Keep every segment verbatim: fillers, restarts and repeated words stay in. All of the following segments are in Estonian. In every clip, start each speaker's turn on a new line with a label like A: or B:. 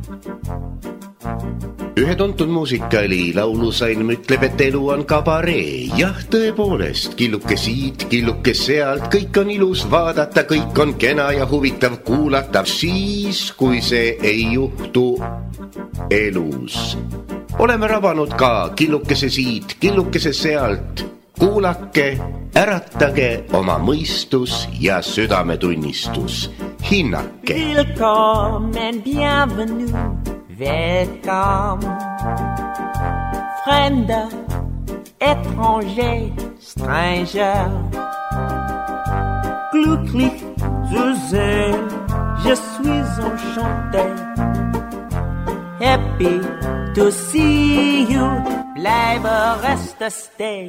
A: Ühe tuntud muusikaali laulusalm ütleb, et elu on kabaree. Jah, tõepoolest, killuke siit, killuke sealt, kõik on ilus vaadata, kõik on kena ja huvitav kuulata, siis kui see ei juhtu elus. Oleme rabanud ka killukese siit, killukese sealt, kuulake, äratage oma mõistus ja südametunnistus. Hinnake.
B: Willkommen, bienvenue. Welcome, Fremder, étranger, stranger. Glücklich zu sehen, je suis enchanté. Happy to see you, bleibe, reste, stay.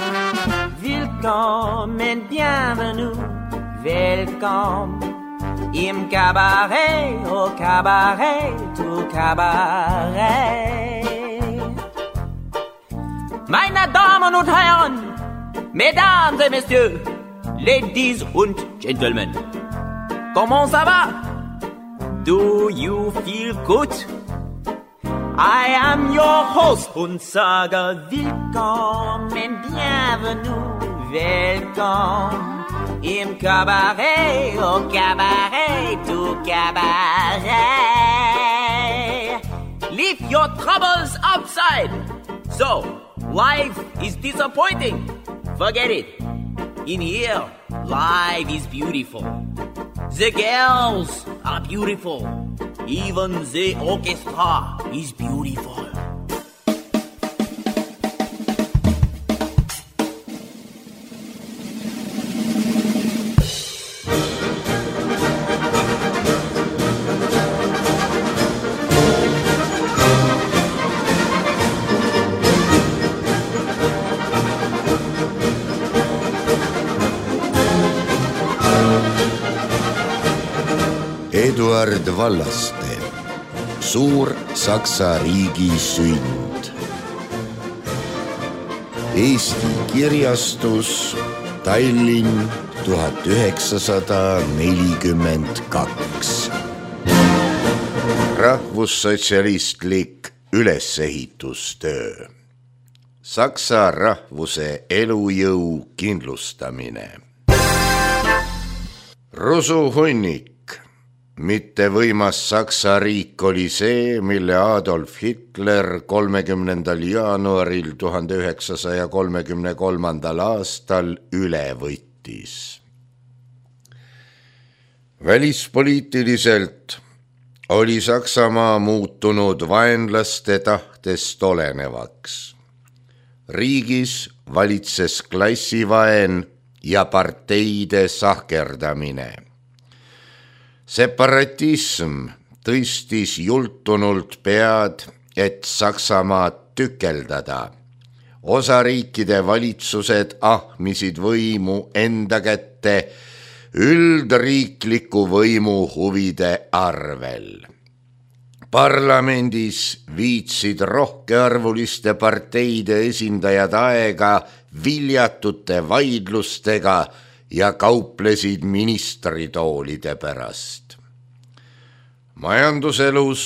B: Willkommen, bienvenue, welcome. Im Cabaret, au Cabaret, au Cabaret. Meine Damen und Herren, Mesdames et Messieurs, Ladies und Gentlemen, comment ça va? Do you feel good? I am your host und sage willkommen, bienvenue, welcome. Im Cabaret, au Cabaret, au Cabaret. Leave your troubles outside. So, life is disappointing. Forget it. In here, life is beautiful. The girls are beautiful. Even the orchestra is beautiful.
A: Eduard Vallaste, Suur Saksa riigi sünd. Eesti kirjastus, Tallinn tuhat üheksasada nelikümmend kaks. Rahvussotsialistlik ülesehitustöö. Saksa rahvuse elujõu kindlustamine. Rusuhunnik. Mitte võimas Saksa riik oli see, mille Adolf Hitler kolmekümnendal jaanuaril tuhande üheksasaja kolmekümne kolmandal aastal üle võttis. Välispoliitiliselt oli Saksamaa muutunud vaenlaste tahtest olenevaks. Riigis valitses klassivaen ja parteide sahkerdamine. Separatism tõstis jultunult pead, et Saksamaad tükeldada. Osariikide valitsused ahmisid võimu enda kätte üldriikliku võimu huvide arvel. Parlamendis viitsid rohkearvuliste parteide esindajad aega viljatute vaidlustega ja kauplesid ministritoolide pärast. Majanduselus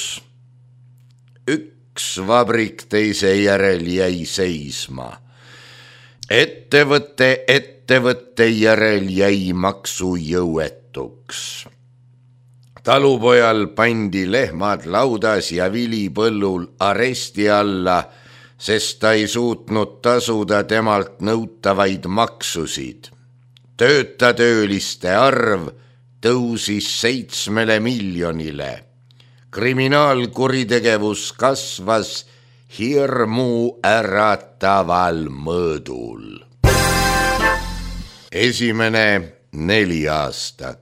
A: üks vabrik teise järel jäi seisma. Ettevõtte ettevõtte järel jäi maksujõuetuks. Talupojal pandi lehmad laudas ja vilipõllul aresti alla, sest ta ei suutnud tasuda temalt nõutavaid maksusid. Töötatööliste arv tõusis seitsmele miljonile. Kriminaalkuritegevus kasvas hirmu ärataval mõõdul. Esimene neliaastak.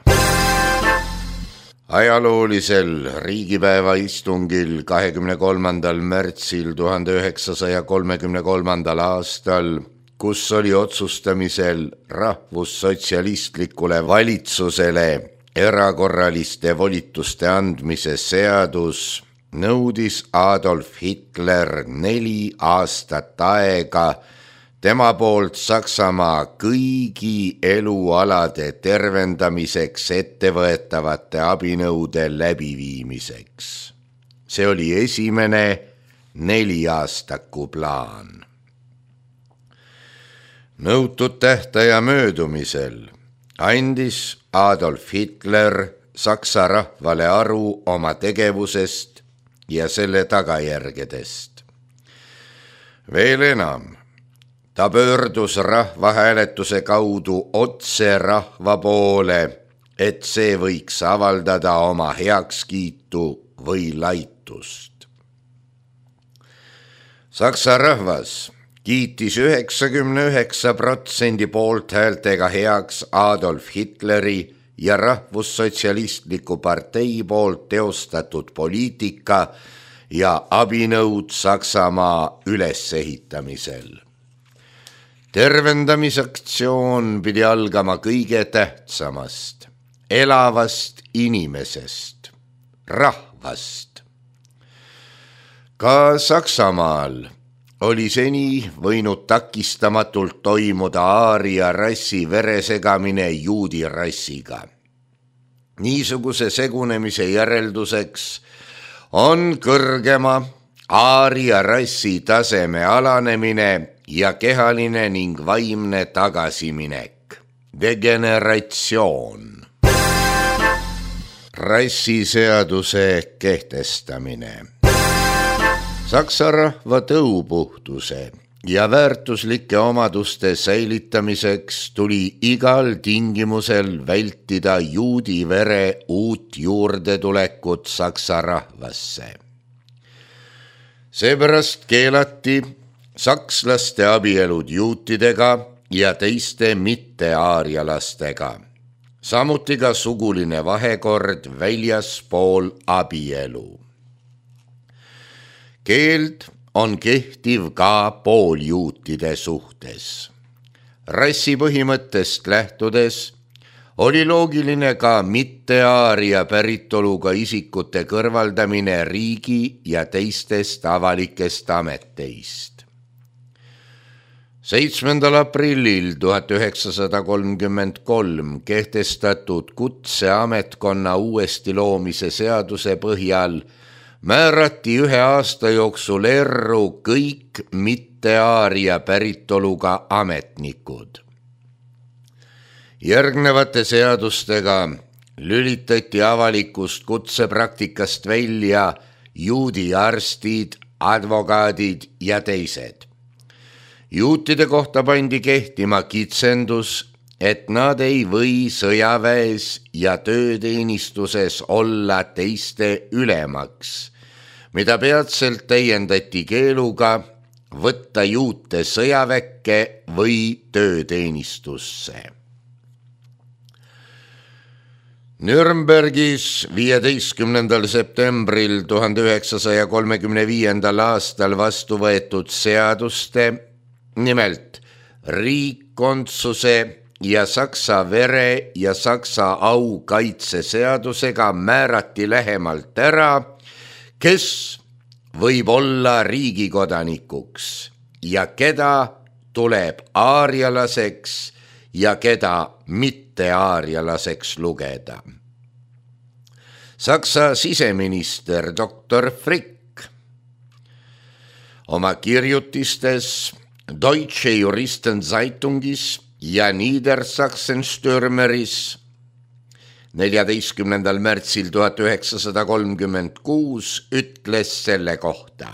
A: Ajaloolisel riigipäeva istungil kahekümne kolmandal märtsil tuhande üheksasaja kolmekümne kolmandal aastal, kus oli otsustamisel rahvussotsialistlikule valitsusele erakorraliste volituste andmise seadus, nõudis Adolf Hitler neli aastat aega tema poolt Saksamaa kõigi elualade tervendamiseks ettevõetavate abinõude läbiviimiseks.
C: See oli esimene neliaastaku plaan. Nõutud tähtaja möödumisel andis Adolf Hitler Saksa rahvale aru oma tegevusest ja selle tagajärgedest. Veel enam, ta pöördus rahvahääletuse kaudu otse rahva poole, et see võiks avaldada oma heakskiitu või laitust. Saksa rahvas kiitis üheksakümne üheksa protsendi poolthäältega heaks Adolf Hitleri ja rahvussotsialistliku partei poolt teostatud poliitika ja abinõud Saksamaa ülesehitamisel. Tervendamisaktsioon pidi algama kõige tähtsamast, elavast inimesest, rahvast. Ka Saksamaal oli seni võinud takistamatult toimuda aaria rassi veresegamine juudi rassiga. Niisuguse segunemise järelduseks on kõrgema aaria rassi taseme alanemine ja kehaline ning vaimne tagasiminek, degeneratsioon. Rassiseaduse kehtestamine. Saksa rahva tõupuhtuse ja väärtuslike omaduste säilitamiseks tuli igal tingimusel vältida juudi vere uut juurdetulekut Saksa rahvasse. Seepärast keelati sakslaste abielud juutidega ja teiste mitte-aarialastega, samuti ka suguline vahekord väljaspool abielu. Keeld on kehtiv ka pooljuutide suhtes. Rassi põhimõttest lähtudes oli loogiline ka mitte-aaria päritoluga isikute kõrvaldamine riigi ja teistest avalikest ameteist. seitsmendal aprillil tuhat üheksasada kolmkümmend kolm kehtestatud kutseametkonna uuesti loomise seaduse põhjal määrati ühe aasta jooksul erru kõik mitte-aaria päritoluga ametnikud. Järgnevate seadustega lülitati avalikust kutsepraktikast välja juudi arstid, advokaadid ja teised. Juutide kohta pandi kehtima kitsendus, et nad ei või sõjaväes ja tööteenistuses olla teiste ülemaks, mida peatselt täiendati keeluga võtta juute sõjaväkke või tööteenistusse. Nürnbergis viieteistkümnendal septembril tuhande üheksasaja kolmekümne viiendal aastal vastu võetud seaduste, nimelt riikkondsuse ja Saksa vere ja Saksa aukaitseseadusega määrati lähemalt ära, kes võib olla riigikodanikuks ja keda tuleb aarialaseks ja keda mitte aarialaseks lugeda. Saksa siseminister doktor Frick oma kirjutistes Deutsche Juristenzeitungis ja Niedersachsen-Stürmeris neljateistkümnendal märtsil tuhat üheksasada kolmkümmend kuus ütles selle kohta.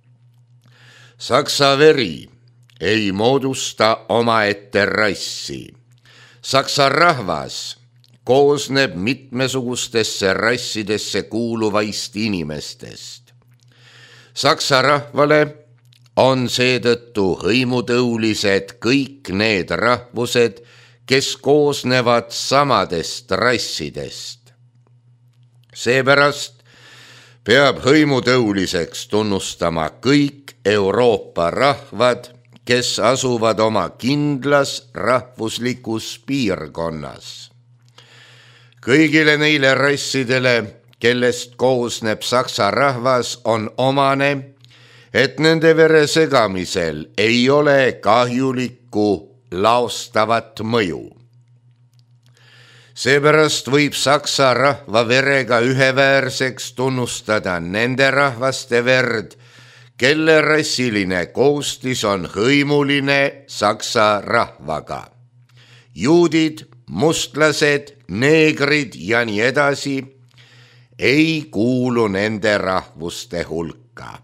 C: Saksa veri ei moodusta omaette rassi. Saksa rahvas koosneb mitmesugustesse rassidesse kuuluvaist inimestest. Saksa rahvale on seetõttu hõimutõulised kõik need rahvused, kes koosnevad samadest rassidest. Seepärast peab hõimutõuliseks tunnustama kõik Euroopa rahvad, kes asuvad oma kindlas rahvuslikus piirkonnas. Kõigile neile rassidele, kellest koosneb Saksa rahvas, on omane, et nende vere segamisel ei ole kahjulikku laostavat mõju. Seepärast võib saksa rahva verega üheväärseks tunnustada nende rahvaste verd, kelle rassiline koostis on hõimuline saksa rahvaga. Juudid, mustlased, neegrid ja nii edasi ei kuulu nende rahvuste hulka.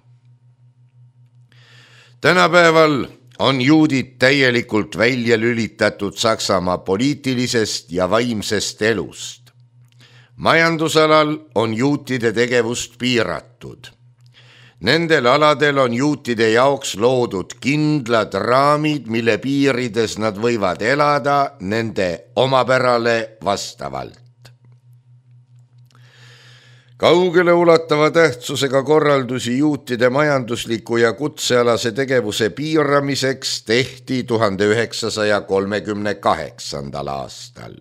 C: Tänapäeval on juudid täielikult välja lülitatud Saksamaa poliitilisest ja vaimsest elust. Majandusalal on juutide tegevust piiratud. Nendel aladel on juutide jaoks loodud kindlad raamid, mille piirides nad võivad elada nende omapärale vastavalt. Kaugele ulatava tähtsusega korraldusi juutide majandusliku ja kutsealase tegevuse piiramiseks tehti tuhande üheksasaja kolmekümne kaheksandal aastal.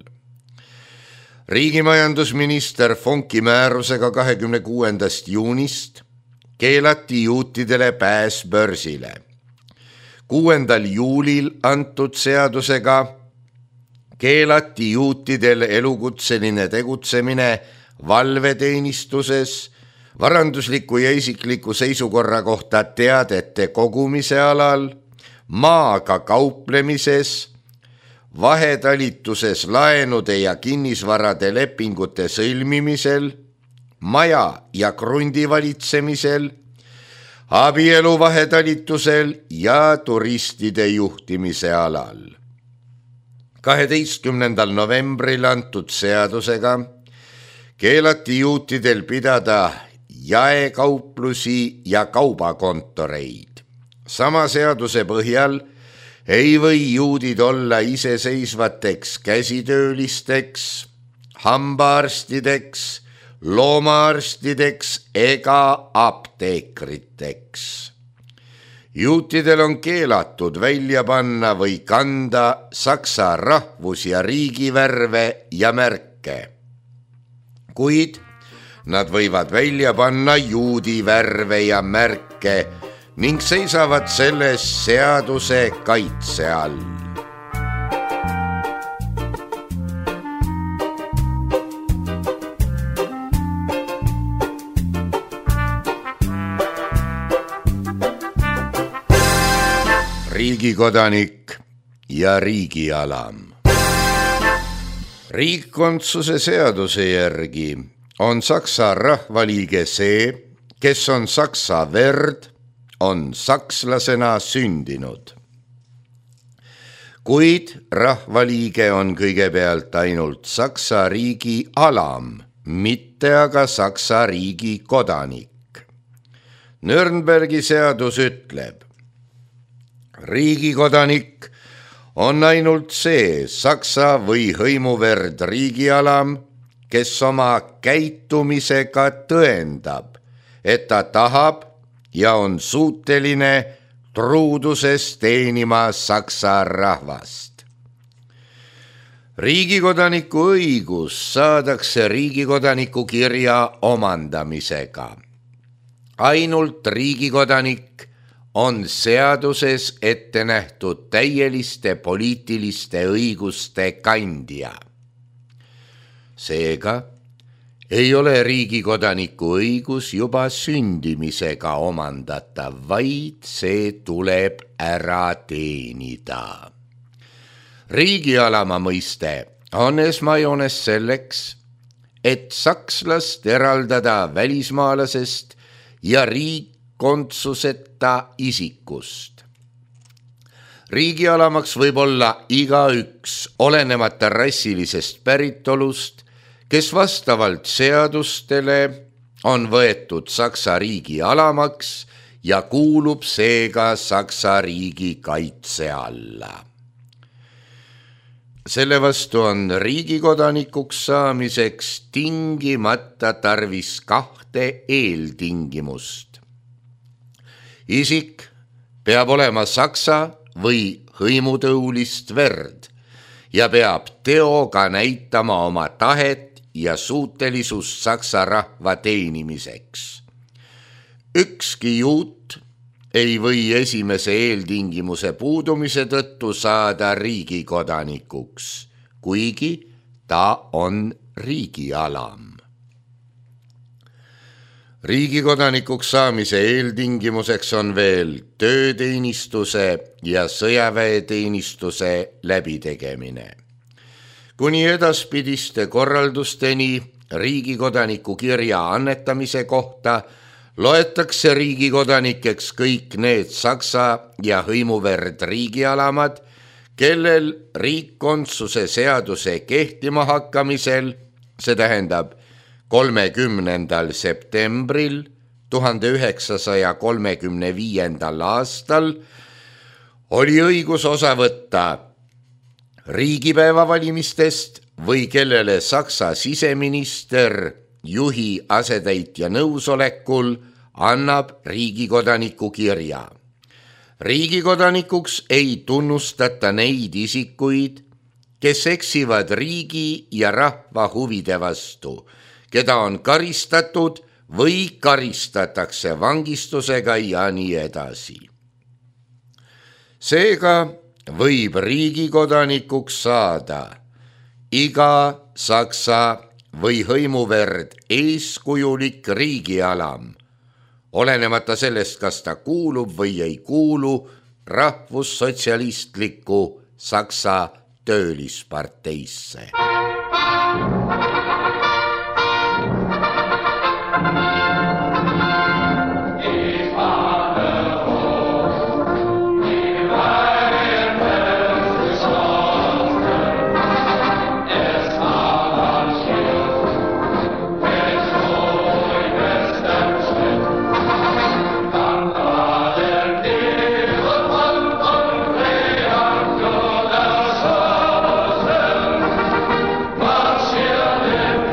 C: Riigimajandusminister Fonki määrusega kahekümne kuuendast juunist keelati juutidele pääs börsile. kuuendal juulil antud seadusega keelati juutidel elukutseline tegutsemine valveteenistuses, varandusliku ja isikliku seisukorra kohta teadete kogumise alal, maaga kauplemises, vahetalituses laenude ja kinnisvarade lepingute sõlmimisel, maja ja krundi valitsemisel, abielu vahetalitusel ja turistide juhtimise alal. kaheteistkümnendal novembril antud seadusega keelati juutidel pidada jaekauplusi ja kaubakontoreid. Sama seaduse põhjal ei või juudid olla iseseisvateks käsitöölisteks, hambaarstideks, loomaarstideks ega apteekriteks. Juutidel on keelatud välja panna või kanda saksa rahvus- ja riigivärve ja märke, kuid nad võivad välja panna juudi värve ja märke ning seisavad selles seaduse kaitse all. Riigikodanik ja riigialam. Riigikondsuse seaduse järgi on saksa rahvaliige see, kes on saksa verd, on sakslasena sündinud. Kuid rahvaliige on kõigepealt ainult saksa riigi alam, mitte aga saksa riigi kodanik. Nürnbergi seadus ütleb, riigikodanik on ainult see saksa või hõimuverd riigialam, kes oma käitumisega tõendab, et ta tahab ja on suuteline truuduses teenima saksa rahvast. Riigikodaniku õigus saadakse riigikodaniku kirja omandamisega. Ainult riigikodanik on seaduses ette nähtud täieliste poliitiliste õiguste kandja. Seega ei ole riigikodaniku õigus juba sündimisega omandatav, vaid see tuleb ära teenida. Riigialama mõiste on esmajoones selleks, et sakslast eraldada välismaalasest ja riigikontsuseta isikust. Riigialamaks võib olla igaüks, olenemata rassilisest päritolust, kes vastavalt seadustele on võetud Saksa riigi alamaks ja kuulub seega Saksa riigi kaitse alla. Selle vastu on riigikodanikuks saamiseks tingimata tarvis kahte eeltingimust. Isik peab olema saksa või hõimutõulist verd ja peab teoga näitama oma tahet ja suutelisust saksa rahva teenimiseks. Ükski juut ei või esimese eeltingimuse puudumise tõttu saada riigikodanikuks, kuigi ta on riigialam. Riigikodanikuks saamise eeltingimuseks on veel tööteenistuse ja sõjaväeteenistuse läbitegemine. Kuni edaspidiste korraldusteni riigikodaniku kirja annetamise kohta loetakse riigikodanikeks kõik need Saksa ja hõimuverd riigialamad, kellel riikkondsuse seaduse kehtima hakkamisel, see tähendab kolmekümnendal septembril tuhande üheksasaja kolmekümne viiendal aastal, oli õigus osa võtta riigipäeva valimistest või kellele Saksa siseminister juhi asetäitja nõusolekul annab riigikodaniku kirja. Riigikodanikuks ei tunnustata neid isikuid, kes eksivad riigi ja rahva huvide vastu, keda on karistatud või karistatakse vangistusega ja nii edasi. Seega võib riigikodanikuks saada iga Saksa või hõimuverd eeskujulik riigialam, olenemata sellest, kas ta kuulub või ei kuulu rahvussotsialistlikku Saksa töölisparteisse.
D: Marschieren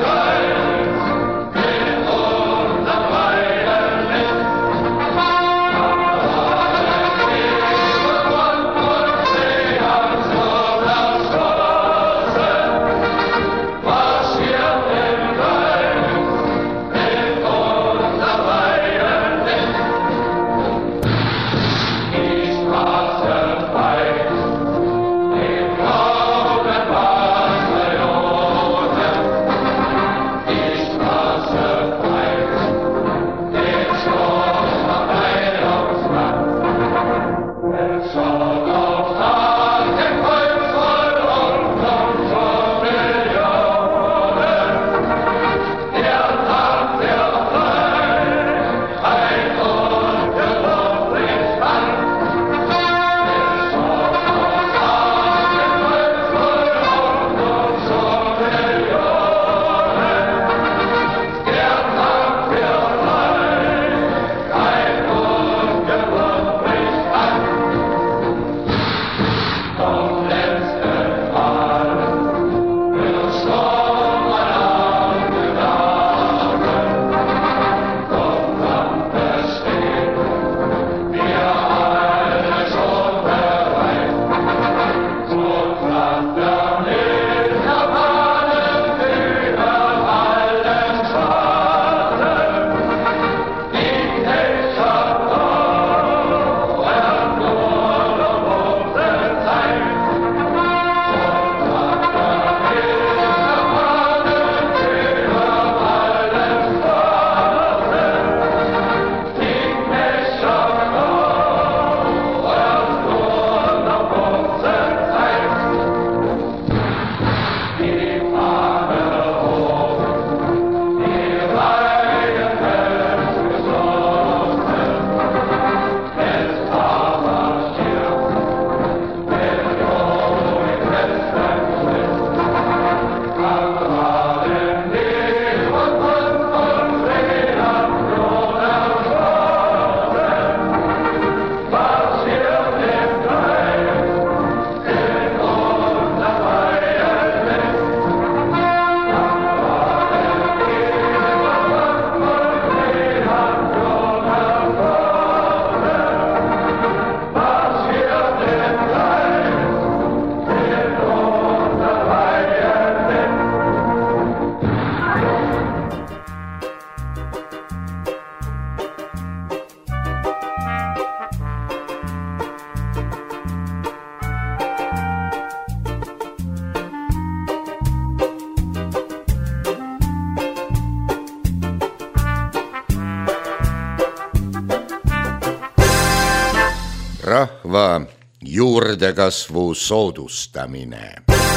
C: rahva juurdekasvu soodustamine.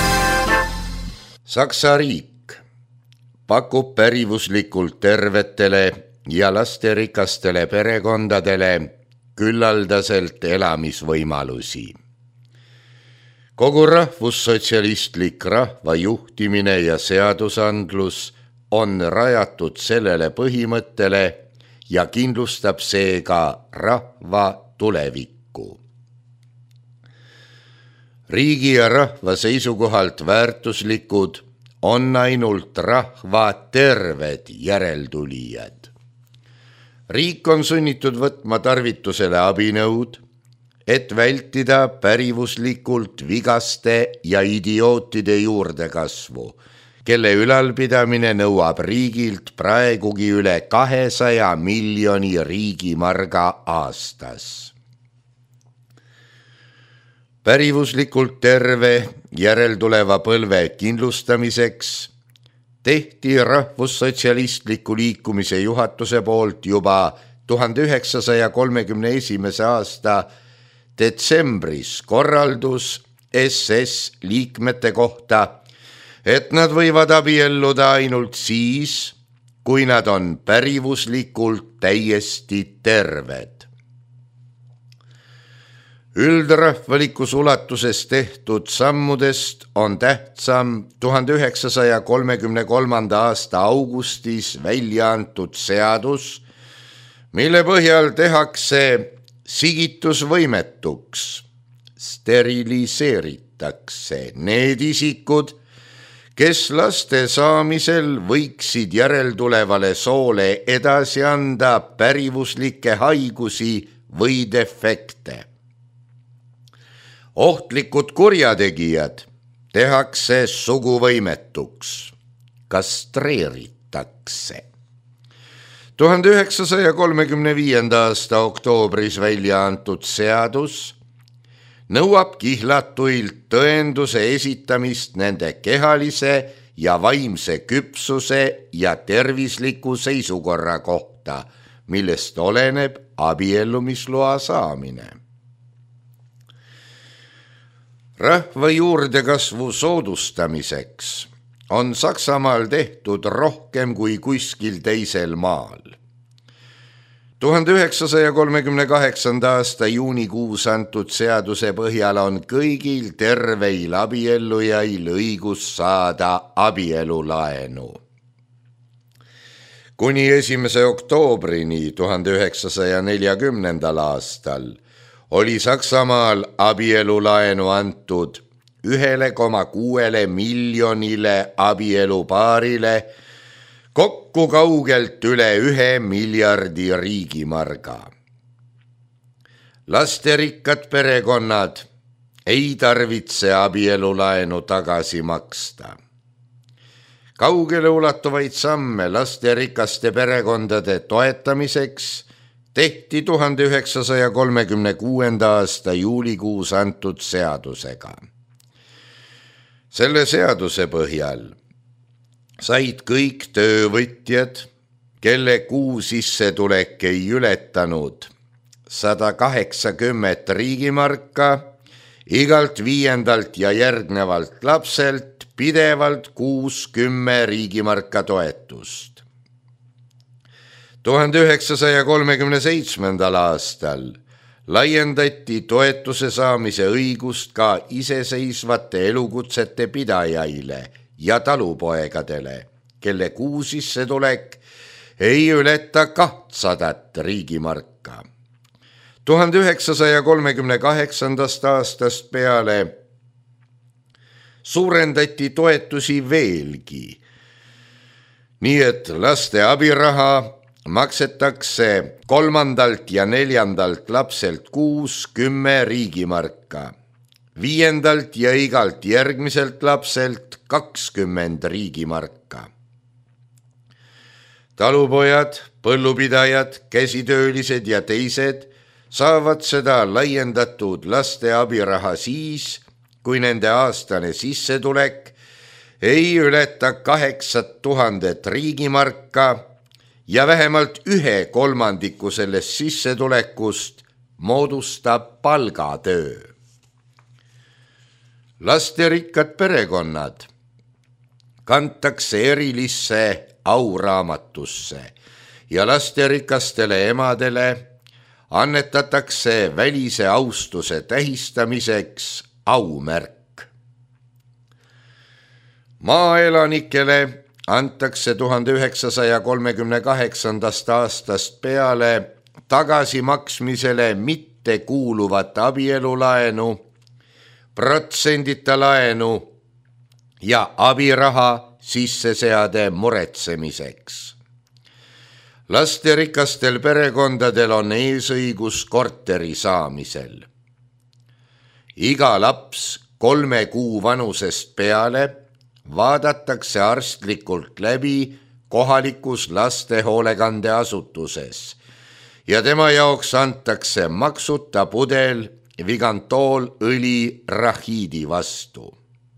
C: Saksa riik pakub pärivuslikult tervetele ja lasterikastele perekondadele küllaldaselt elamisvõimalusi. Kogu rahvussotsialistlik rahva juhtimine ja seadusandlus on rajatud sellele põhimõttele ja kindlustab seega rahva tulevikku. Riigi ja rahva seisukohalt väärtuslikud on ainult rahva terved järeltulijad. Riik on sunnitud võtma tarvitusele abinõud, et vältida pärivuslikult vigaste ja idiootide juurdekasvu, kelle ülalpidamine nõuab riigilt praegugi üle kahesaja miljoni riigimarga aastas. Pärivuslikult terve järeltuleva põlve kindlustamiseks tehti rahvussotsialistliku liikumise juhatuse poolt juba tuhande üheksasaja kolmekümne esimese aasta detsembris korraldus S S liikmete kohta, et nad võivad abielluda ainult siis, kui nad on pärivuslikult täiesti terved. Üldrahvalikus ulatuses tehtud sammudest on tähtsam tuhande üheksasaja kolmekümne kolmanda aasta augustis välja antud seadus, mille põhjal tehakse sigitusvõimetuks, steriliseeritakse need isikud, kes laste saamisel võiksid järeltulevale soole edasi anda pärivuslikke haigusi või defekte. Ohtlikud kurjategijad tehakse suguvõimetuks, kastreeritakse. tuhande üheksasaja kolmekümne viienda aasta oktoobris välja antud seadus nõuab kihlatuilt tõenduse esitamist nende kehalise ja vaimse küpsuse ja tervisliku seisukorra kohta, millest oleneb abiellumisloa saamine. Rahva juurdekasvu soodustamiseks on Saksamaal tehtud rohkem kui kuskil teisel maal. tuhande üheksasaja kolmekümne kaheksanda aasta juunikuus antud seaduse põhjal on kõigil terveil abiellujail õigus saada abielulaenu. Kuni esimese oktoobrini tuhande üheksasaja neljakümnendal aastal oli Saksamaal abielulaenu antud ühele koma kuuele miljonile abielupaarile kokku kaugelt üle ühe miljardi riigimarga. Lasterikkad perekonnad ei tarvitse abielulaenu tagasi maksta. Kaugele ulatuvaid samme lasterikaste perekondade toetamiseks tehti tuhande üheksasaja kolmekümne kuuenda aasta juulikuus antud seadusega. Selle seaduse põhjal said kõik töövõtjad, kelle kuu sissetulek ei ületanud sada kaheksakümmend riigimarka, igalt viiendalt ja järgnevalt lapselt pidevalt kuus kümme riigimarka toetust. tuhande üheksasaja kolmekümne seitsmendal aastal laiendati toetuse saamise õigust ka iseseisvate elukutsete pidajaile ja talupoegadele, kelle kuu sissetulek ei ületa kahtsadat riigimarka. tuhande üheksasaja kolmekümne kaheksandast aastast peale suurendati toetusi veelgi, nii et laste abiraha maksetakse kolmandalt ja neljandalt lapselt kuus kümme riigimarka, viiendalt ja igalt järgmiselt lapselt kakskümmend riigimarka. Talupojad, põllupidajad, käsitöölised ja teised saavad seda laiendatud laste abiraha siis, kui nende aastane sissetulek ei ületa kaheksat tuhandet riigimarka ja vähemalt ühe kolmandiku sellest sissetulekust moodustab palgatöö. Lasterikkad perekonnad kantakse erilisse auraamatusse ja lasterikastele emadele annetatakse välise austuse tähistamiseks aumärk. Maaelanikele antakse tuhande üheksasaja kolmekümne kaheksandast aastast peale tagasimaksmisele mitte kuuluvat abielulaenu, protsendita laenu ja abiraha sisseseade muretsemiseks. Lasterikastel perekondadel on eesõigus korteri saamisel. Iga laps kolme kuu vanusest peale vaadatakse arstlikult läbi kohalikus lastehoolekandeasutuses ja tema jaoks antakse maksuta pudel Vigantoolõli rahiidi vastu.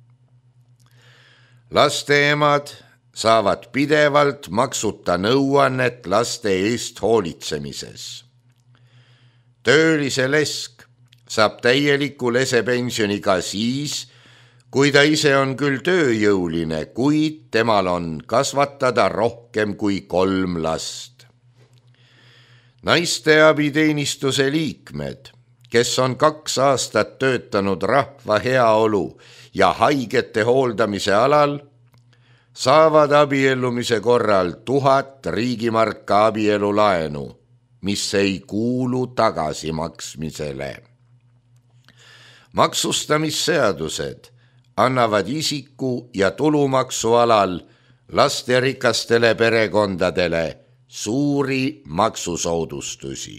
C: Lasteemad saavad pidevalt maksuta nõuannet laste eest hoolitsemises. Töölise lesk saab täieliku lesepensioni ka siis, kui ta ise on küll tööjõuline, kuid temal on kasvatada rohkem kui kolm last. Naiste abiteenistuse liikmed, kes on kaks aastat töötanud rahva heaolu ja haigete hooldamise alal, saavad abiellumise korral tuhat riigimarka abielulaenu, mis ei kuulu tagasimaksmisele. Maksustamisseadused annavad isiku ja tulumaksu alal lasterikastele perekondadele suuri maksusoodustusi.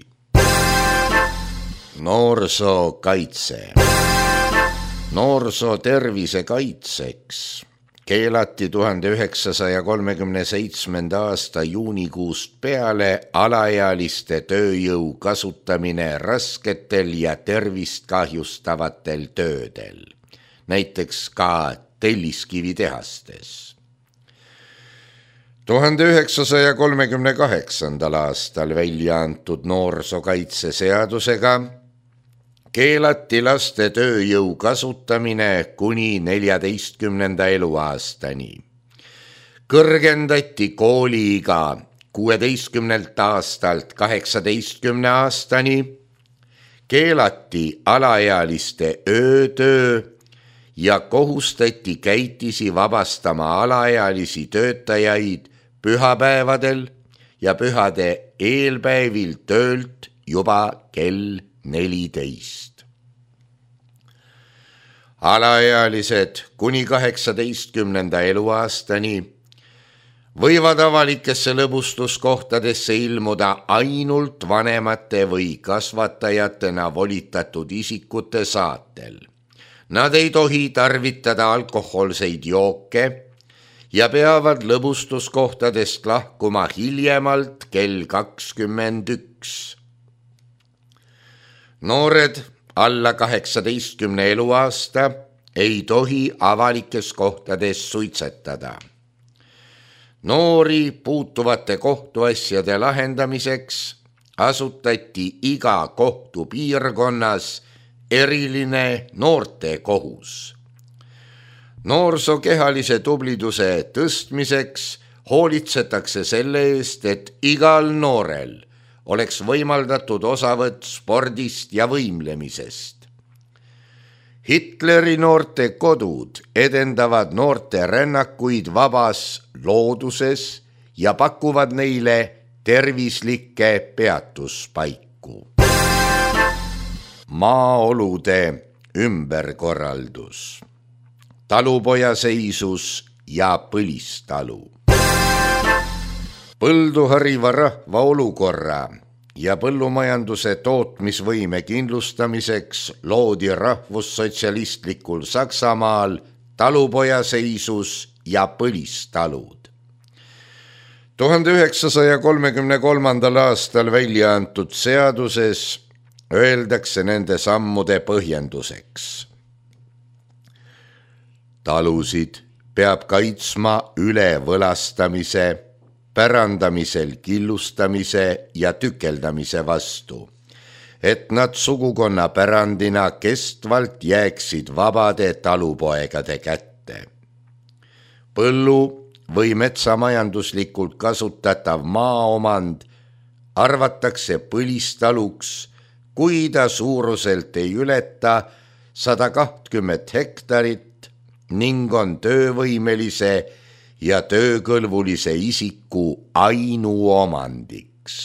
C: Noorsookaitse. Noorsoo tervise kaitseks keelati tuhande üheksasaja kolmekümne seitsmenda aasta juunikuust peale alaealiste tööjõu kasutamine rasketel ja tervist kahjustavatel töödel, näiteks ka telliskivitehastes. tuhande üheksasaja kolmekümne kaheksandal aastal välja antud noorsookaitse seadusega keelati laste tööjõu kasutamine kuni neljateistkümnenda eluaastani. Kõrgendati kooliiga kuueteistkümnelt aastalt kaheksateistkümne aastani, keelati alaealiste öötöö ja kohustati käitisi vabastama alaealisi töötajaid pühapäevadel ja pühade eelpäevil töölt juba kell neliteist. Alaealised kuni kaheksateistkümnenda eluaastani võivad avalikesse lõbustuskohtadesse ilmuda ainult vanemate või kasvatajatena volitatud isikute saatel. Nad ei tohi tarvitada alkoholseid jooke ja peavad lõbustuskohtadest lahkuma hiljemalt kell kakskümmend üks. Noored alla kaheksateistkümne eluaasta ei tohi avalikes kohtades suitsetada. Noori puutuvate kohtuasjade lahendamiseks asutati iga kohtupiirkonnas eriline noortekohus. Noorsokehalise tubliduse tõstmiseks hoolitsetakse selle eest, et igal noorel oleks võimaldatud osavõtt spordist ja võimlemisest. Hitleri noorte kodud edendavad noorte rännakuid vabas looduses ja pakuvad neile tervislikke peatuspaiku. Maaolude ümberkorraldus. Talupojaseisus ja põlistalu. Põldu hariva rahva olukorra ja põllumajanduse tootmisvõime kindlustamiseks loodi rahvussotsialistlikul Saksamaal talupojaseisus ja põlistalud. tuhande üheksasaja kolmekümne kolmandal aastal välja antud seaduses öeldakse nende sammude põhjenduseks. Talusid peab kaitsma ülevõlastamise, pärandamisel killustamise ja tükeldamise vastu, et nad sugukonna pärandina kestvalt jääksid vabade talupoegade kätte. Põllu või metsamajanduslikult kasutatav maaomand arvatakse põlistaluks, kui ta suuruselt ei ületa sada kakskümmend hektarit ning on töövõimelise ja töökõlbulise isiku ainuomandiks.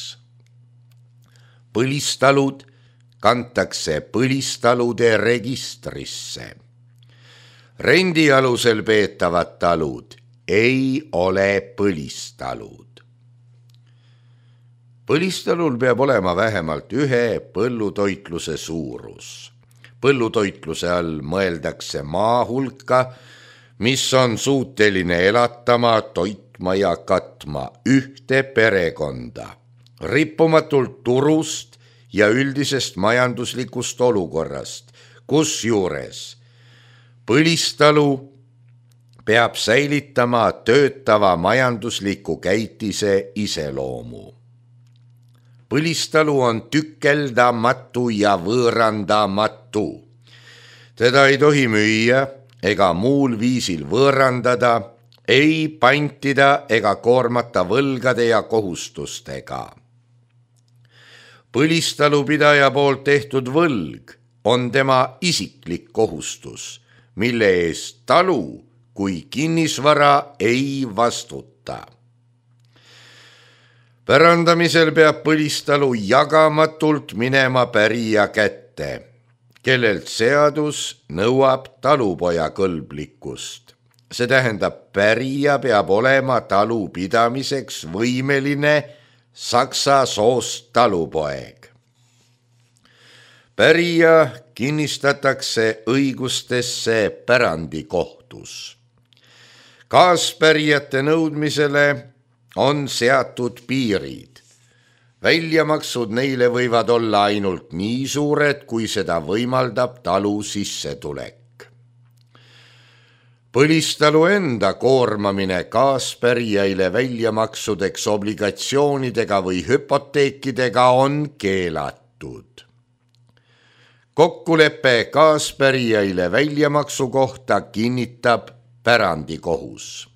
C: Põlistalud kantakse põlistalude registrisse. Rendi alusel peetavad talud ei ole põlistalud. Põlistalul peab olema vähemalt ühe põllutoitluse suurus. Põllutoitluse all mõeldakse maa hulka, mis on suuteline elatama, toitma ja katma ühte perekonda, rippumatult turust ja üldisest majanduslikust olukorrast, kus juures põlistalu peab säilitama töötava majandusliku käitise iseloomu. Põlistalu on tükeldamatu ja võõrandamatu. Teda ei tohi müüa ega muul viisil võõrandada, ei pantida ega koormata võlgade ja kohustustega. Põlistalupidaja poolt tehtud võlg on tema isiklik kohustus, mille eest talu kui kinnisvara ei vastuta. Pärandamisel peab põlistalu jagamatult minema pärija kätte, kellelt seadus nõuab talupoja kõlblikkust. See tähendab, pärija peab olema talu pidamiseks võimeline saksa soost talupoeg. Pärija kinnistatakse õigustesse pärandikohtus. Kaaspärijate nõudmisele on seatud piirid. Väljamaksud neile võivad olla ainult nii suured, kui seda võimaldab talu sissetulek. Põlistalu enda koormamine kaaspärijaile väljamaksudeks obligatsioonidega või hüpoteekidega on keelatud. Kokkulepe kaaspärijaile väljamaksu kohta kinnitab pärandikohus.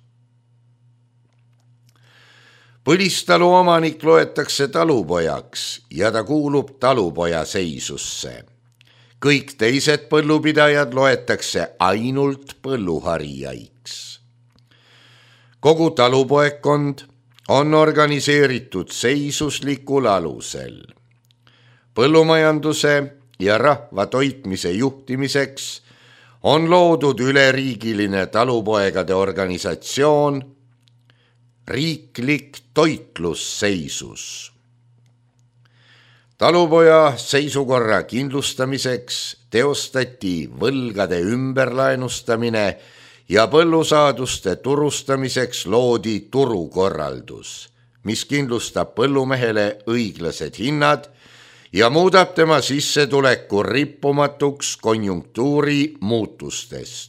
C: Põlistalu omanik loetakse talupojaks ja ta kuulub talupoja seisusse. Kõik teised põllupidajad loetakse ainult põlluharijaiks. Kogu talupoekkond on organiseeritud seisuslikul alusel. Põllumajanduse ja rahva toitmise juhtimiseks on loodud üleriigiline talupoegade organisatsioon Riiklik toitlusseisus. Talupoja seisukorra kindlustamiseks teostati võlgade ümberlaenustamine ja põllusaaduste turustamiseks loodi turukorraldus, mis kindlustab põllumehele õiglased hinnad ja muudab tema sissetuleku rippumatuks konjunktuuri muutustest.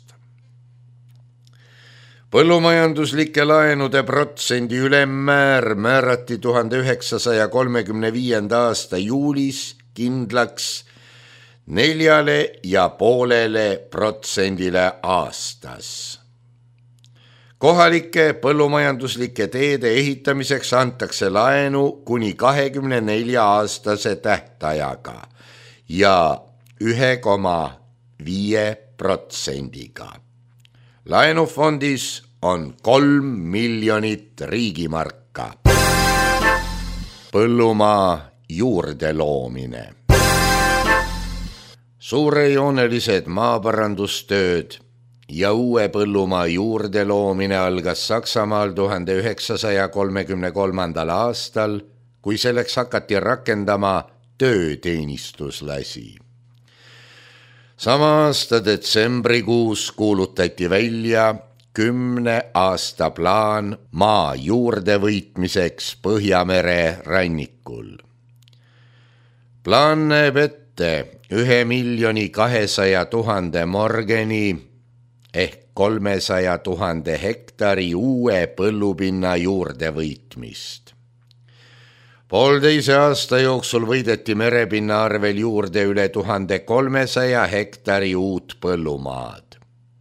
C: Põllumajanduslike laenude protsendi ülemmäär määrati tuhande üheksasaja kolmekümne viienda aasta juulis kindlaks neljale ja poolele protsendile aastas. Kohalike põllumajanduslike teede ehitamiseks antakse laenu kuni kahekümne nelja aastase tähtajaga ja ühe koma viie protsendiga. Laenufondis on kolm miljonit riigimarka. Põllumaa juurde loomine. Suurejoonelised maaparandustööd ja uue põllumaa juurde loomine algas Saksamaal tuhande üheksasaja kolmekümne kolmandal aastal, kui selleks hakati rakendama tööteenistuslasi. Sama aasta detsembrikuus kuulutati välja kümne aasta plaan maa juurde võitmiseks Põhjamere rannikul. Plaan näeb ette ühe miljoni kahesaja tuhande morgeni ehk kolmesaja tuhande hektari uue põllupinna juurde võitmist. poolteise aasta jooksul võideti merepinna arvel juurde üle tuhande kolmesaja hektari uut põllumaad.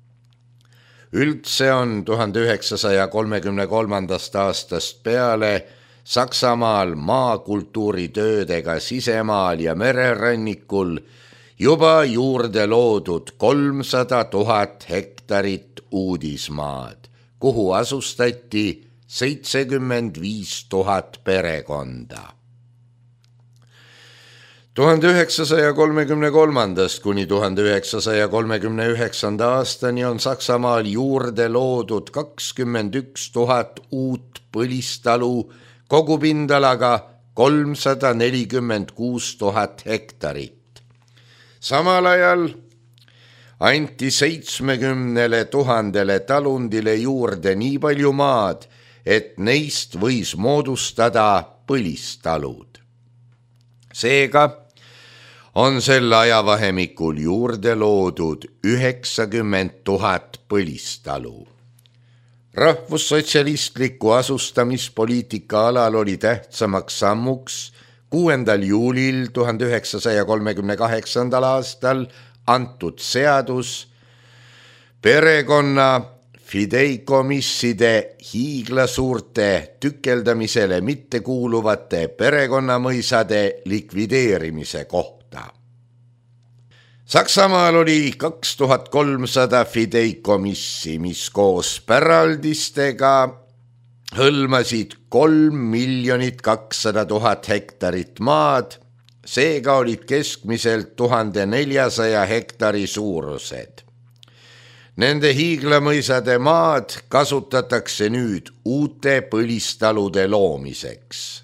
C: Üldse on tuhande üheksasaja kolmekümne kolmandast aastast peale Saksamaal maakultuuritöödega sisemaal ja mererannikul juba juurde loodud kolmsada tuhat hektarit uudismaad, kuhu asustati seitsekümmend viis tuhat perekonda. tuhande üheksasaja kolmekümne kolmandast kuni tuhande üheksasaja kolmekümne üheksanda aastani on Saksamaal juurde loodud kakskümmend üks tuhat uut põlistalu kogupindalaga kolmsada nelikümmend kuus tuhat hektarit. Samal ajal anti seitsmekümnele tuhandele talundile juurde nii palju maad, et neist võis moodustada põlistalud. Seega on sel ajavahemikul juurde loodud üheksakümmend tuhat põlistalu. Rahvussotsialistliku asustamispoliitika alal oli tähtsamaks sammuks kuuendal juulil tuhande üheksasaja kolmekümne kaheksandal aastal antud seadus perekonna fideikomisside hiiglasuurte tükeldamisele mittekuuluvate perekonnamõisade likvideerimise kohta. Saksamaal oli kaks tuhat kolmsada fideikomissi, mis koos päraldistega hõlmasid kolm miljonit kakssada tuhat hektarit maad, seega olid keskmiselt tuhande neljasaja hektari suurused. Nende hiiglamõisade maad kasutatakse nüüd uute põlistalude loomiseks.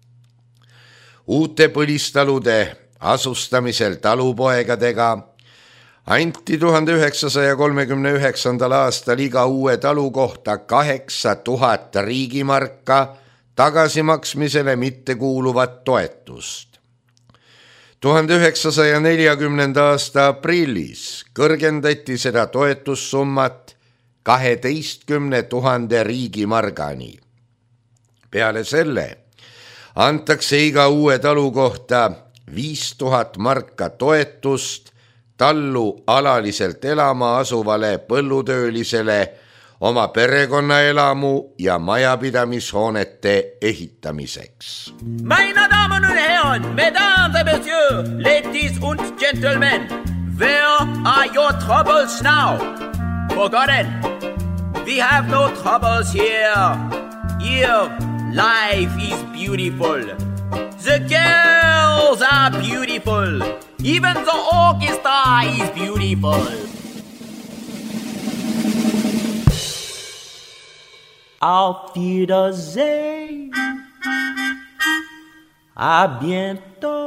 C: Uute põlistalude asustamisel talupoegadega anti tuhande üheksasaja kolmekümne üheksandal aastal iga uue talu kohta kaheksa tuhat riigimarka tagasimaksmisele mittekuuluvat toetust. tuhande üheksasaja neljakümnenda aasta aprillis kõrgendati seda toetussummat kaheteistkümne tuhande riigimargani. Peale selle antakse iga uue talu kohta viis tuhat marka toetust tallu alaliselt elama asuvale põllutöölisele oma perekonnaelamu ja majapidamishoonete ehitamiseks.
B: Meine Damen und Herren, Mesdames et Messieurs, ladies und gentlemen, where are your troubles now? Forgotten, we have no troubles here. Here, life is beautiful. The girls are beautiful. Even the orchestra is beautiful. Auf Wiedersehen. À bientôt.